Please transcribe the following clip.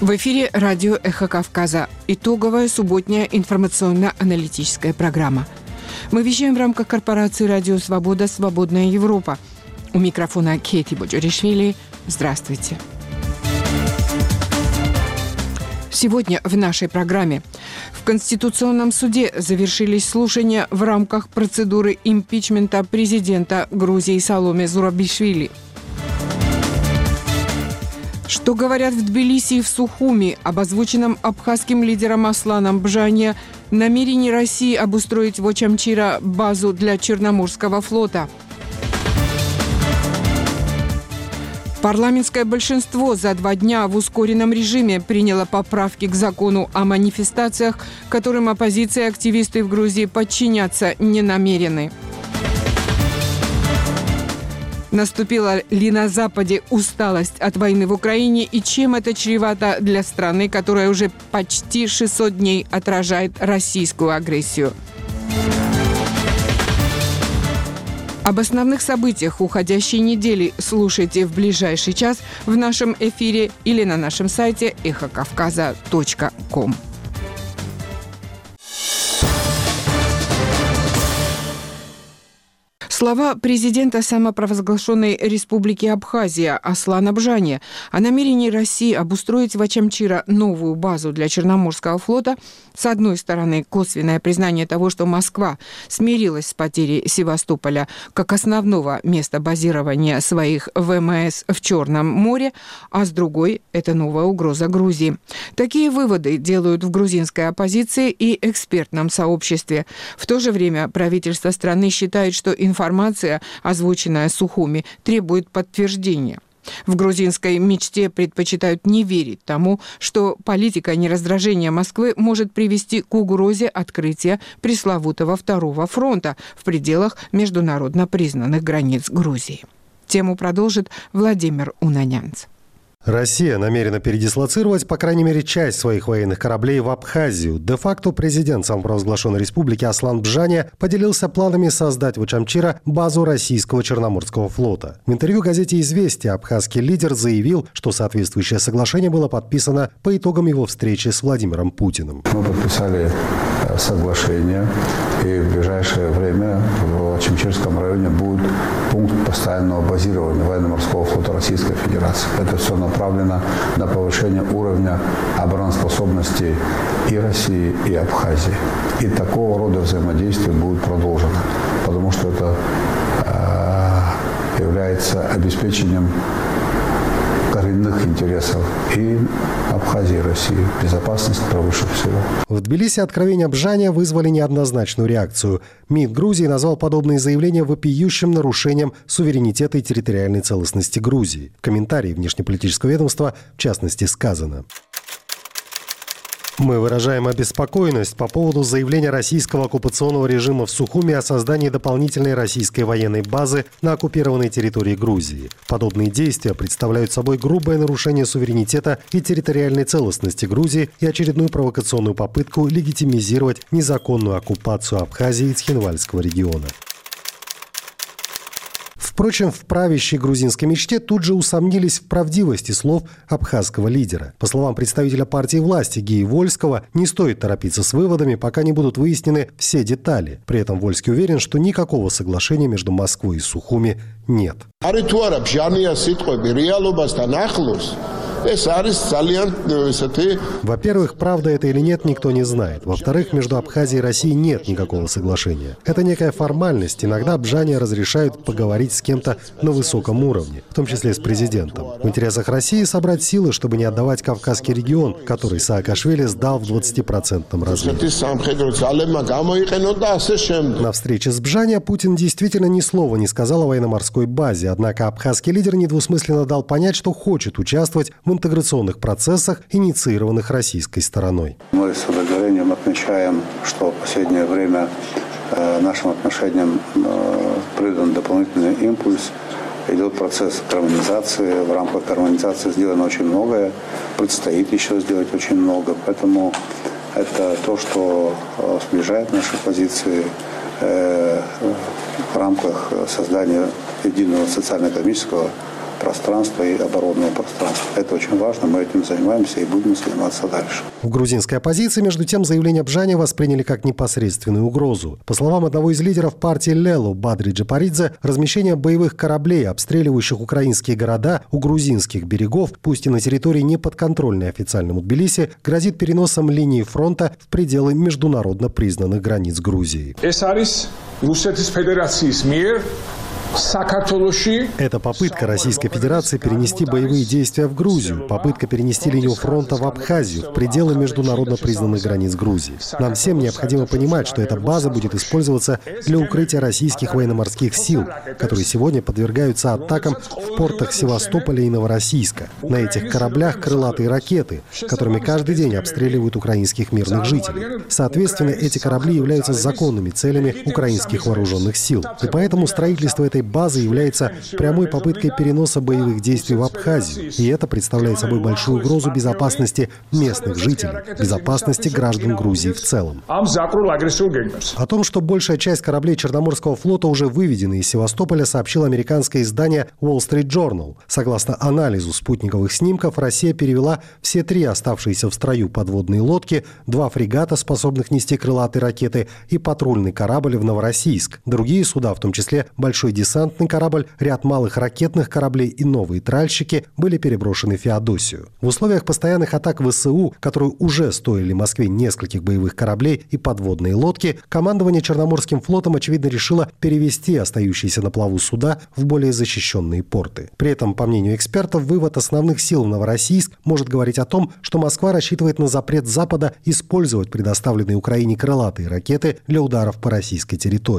В эфире радио «Эхо Кавказа». Итоговая субботняя информационно-аналитическая программа. Мы вещаем в рамках корпорации «Радио Свобода. Свободная Европа». У микрофона Кейти Боджоришвили. Здравствуйте. Сегодня в нашей программе. В Конституционном суде завершились слушания в рамках процедуры импичмента президента Грузии Саломе Зурабишвили. Что говорят в Тбилиси и в Сухуми об озвученном абхазским лидером Асланом Бжане намерении России обустроить в Очамчира базу для Черноморского флота? Парламентское большинство за 2 дня в ускоренном режиме приняло поправки к закону о манифестациях, которым оппозиция и активисты в Грузии подчиняться не намерены. Наступила ли на Западе усталость от войны в Украине и чем это чревато для страны, которая уже почти 600 дней отражает российскую агрессию? Об основных событиях уходящей недели слушайте в ближайший час в нашем эфире или на нашем сайте эхокавказа.ком. Слова президента самопровозглашенной Республики Абхазия Аслана Бжане о намерении России обустроить в Очамчира новую базу для Черноморского флота, с одной стороны, косвенное признание того, что Москва смирилась с потерей Севастополя как основного места базирования своих ВМС в Черном море, а с другой – это новая угроза Грузии. Такие выводы делают в грузинской оппозиции и экспертном сообществе. В то же время правительство страны считает, что информация, озвученная Сухуми, требует подтверждения. В грузинской мечте предпочитают не верить тому, что политика нераздражения Москвы может привести к угрозе открытия пресловутого второго фронта в пределах международно признанных границ Грузии. Тему продолжит Владимир Унанянц. Россия намерена передислоцировать, по крайней мере, часть своих военных кораблей в Абхазию. Де-факто президент самопровозглашенной республики Аслан Бжане поделился планами создать в Очамчира базу российского Черноморского флота. В интервью газете «Известия» абхазский лидер заявил, что соответствующее соглашение было подписано по итогам его встречи с Владимиром Путиным. Мы подписали соглашение, и в ближайшее время в Очамчирском районе будет пункт постоянного базирования военно-морского флота Российской Федерации. Это все направлено на повышение уровня обороноспособности и России, и Абхазии. И такого рода взаимодействие будет продолжено, потому что это является обеспечением коренных интересов и Абхазии, и России. Безопасность превыше всего. В Тбилиси откровения Бжане вызвали неоднозначную реакцию. МИД Грузии назвал подобные заявления вопиющим нарушением суверенитета и территориальной целостности Грузии. В комментарии внешнеполитического ведомства, в частности, сказано: «Мы выражаем обеспокоенность по поводу заявления российского оккупационного режима в Сухуми о создании дополнительной российской военной базы на оккупированной территории Грузии. Подобные действия представляют собой грубое нарушение суверенитета и территориальной целостности Грузии и очередную провокационную попытку легитимизировать незаконную оккупацию Абхазии и Цхинвальского региона». Впрочем, в правящей грузинской мечте тут же усомнились в правдивости слов абхазского лидера. По словам представителя партии власти Геи Вольского, не стоит торопиться с выводами, пока не будут выяснены все детали. При этом Вольский уверен, что никакого соглашения между Москвой и Сухуми нет. Во-первых, правда это или нет, никто не знает. Во-вторых, между Абхазией и Россией нет никакого соглашения. Это некая формальность. Иногда Бжане разрешают поговорить с кем-то на высоком уровне, в том числе с президентом. В интересах России собрать силы, чтобы не отдавать Кавказский регион, который Саакашвили сдал в 20% размере. На встрече с Бжане Путин действительно ни слова не сказал о военно-морской базе, однако абхазский лидер недвусмысленно дал понять, что хочет участвовать в интеграционных процессах, инициированных российской стороной. Мы с удовлетворением отмечаем, что в последнее время нашим отношениям придан дополнительный импульс. Идет процесс гармонизации. В рамках гармонизации сделано очень многое. Предстоит еще сделать очень много. Поэтому это то, что сближает наши позиции в рамках создания единого социально-экономического пространства и оборонного пространства. Это очень важно, мы этим занимаемся и будем заниматься дальше. В грузинской оппозиции, между тем, заявление Бжани восприняли как непосредственную угрозу. По словам одного из лидеров партии Лелу Бадри Джапаридзе, размещение боевых кораблей, обстреливающих украинские города у грузинских берегов, пусть и на территории неподконтрольной официальному Тбилиси, грозит переносом линии фронта в пределы международно признанных границ Грузии. Это попытка Российской Федерации перенести боевые действия в Грузию, попытка перенести линию фронта в Абхазию, в пределы международно признанных границ Грузии. Нам всем необходимо понимать, что эта база будет использоваться для укрытия российских военно-морских сил, которые сегодня подвергаются атакам в портах Севастополя и Новороссийска. На этих кораблях крылатые ракеты, которыми каждый день обстреливают украинских мирных жителей. Соответственно, эти корабли являются законными целями украинских вооруженных сил. И поэтому строительство этой базы является прямой попыткой переноса боевых действий в Абхазию. И это представляет собой большую угрозу безопасности местных жителей, безопасности граждан Грузии в целом. О том, что большая часть кораблей Черноморского флота уже выведена из Севастополя, сообщило американское издание Wall Street Journal. Согласно анализу спутниковых снимков, Россия перевела все 3 оставшиеся в строю подводные лодки, 2 фрегата, способных нести крылатые ракеты, и патрульный корабль в Новороссийск. Другие суда, в том числе большой десантный корабль, ряд малых ракетных кораблей и новые тральщики были переброшены в Феодосию. В условиях постоянных атак ВСУ, которые уже стоили Москве нескольких боевых кораблей и подводные лодки, командование Черноморским флотом, очевидно, решило перевести остающиеся на плаву суда в более защищенные порты. При этом, по мнению экспертов, вывод основных сил в Новороссийск может говорить о том, что Москва рассчитывает на запрет Запада использовать предоставленные Украине крылатые ракеты для ударов по российской территории.